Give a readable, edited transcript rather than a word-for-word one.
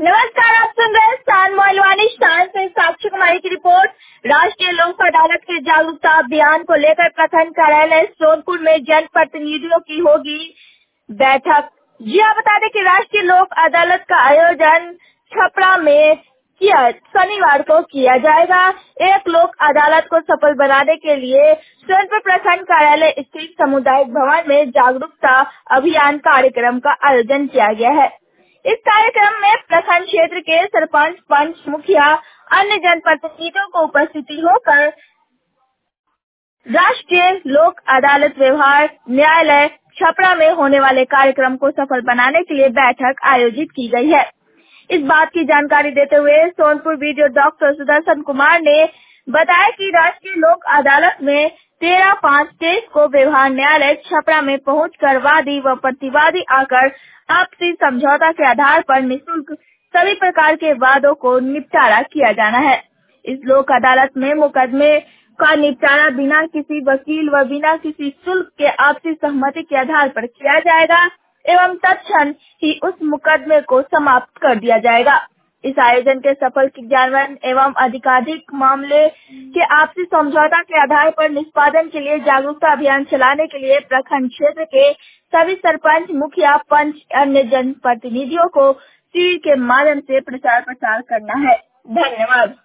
नमस्कार, आप सुन रहे हैं शान मोहलवानी। शान से साक्षी कुमारी की रिपोर्ट। राष्ट्रीय लोक अदालत के जागरूकता अभियान को लेकर प्रखंड कार्यालय सोनपुर में जनप्रतिनिधियों की होगी बैठक। जी हाँ, बता दें कि राष्ट्रीय लोक अदालत का आयोजन छपरा में शनिवार को किया जाएगा। एक लोक अदालत को सफल बनाने के लिए सोनपुर प्रखंड कार्यालय स्थित सामुदायिक भवन में जागरूकता अभियान कार्यक्रम का आयोजन किया गया है। इस कार्यक्रम में प्रखंड क्षेत्र के सरपंच, पंच, मुखिया, अन्य जनप्रतिनिधियों को उपस्थिति होकर राष्ट्रीय लोक अदालत व्यवहार न्यायालय छपरा में होने वाले कार्यक्रम को सफल बनाने के लिए बैठक आयोजित की गई है। इस बात की जानकारी देते हुए सोनपुर वीडियो डॉक्टर सुदर्शन कुमार ने बताया कि राष्ट्रीय लोक अदालत में 13/5/23 को व्यवहार न्यायालय छपरा में पहुंचकर वादी व प्रतिवादी आकर आपसी समझौता के आधार पर निःशुल्क सभी प्रकार के वादों को निपटारा किया जाना है। इस लोक अदालत में मुकदमे का निपटारा बिना किसी वकील व बिना किसी शुल्क के आपसी सहमति के आधार पर किया जाएगा एवं तत्क्षण ही उस मुकदमे को समाप्त कर दिया जाएगा। इस आयोजन के सफल क्रियान्वयन एवं अधिकाधिक मामले के आपसी समझौता के आधार पर निष्पादन के लिए जागरूकता अभियान चलाने के लिए प्रखंड क्षेत्र के सभी सरपंच, मुखिया, पंच, अन्य जनप्रतिनिधियों को शिविर के माध्यम से प्रचार करना है। धन्यवाद।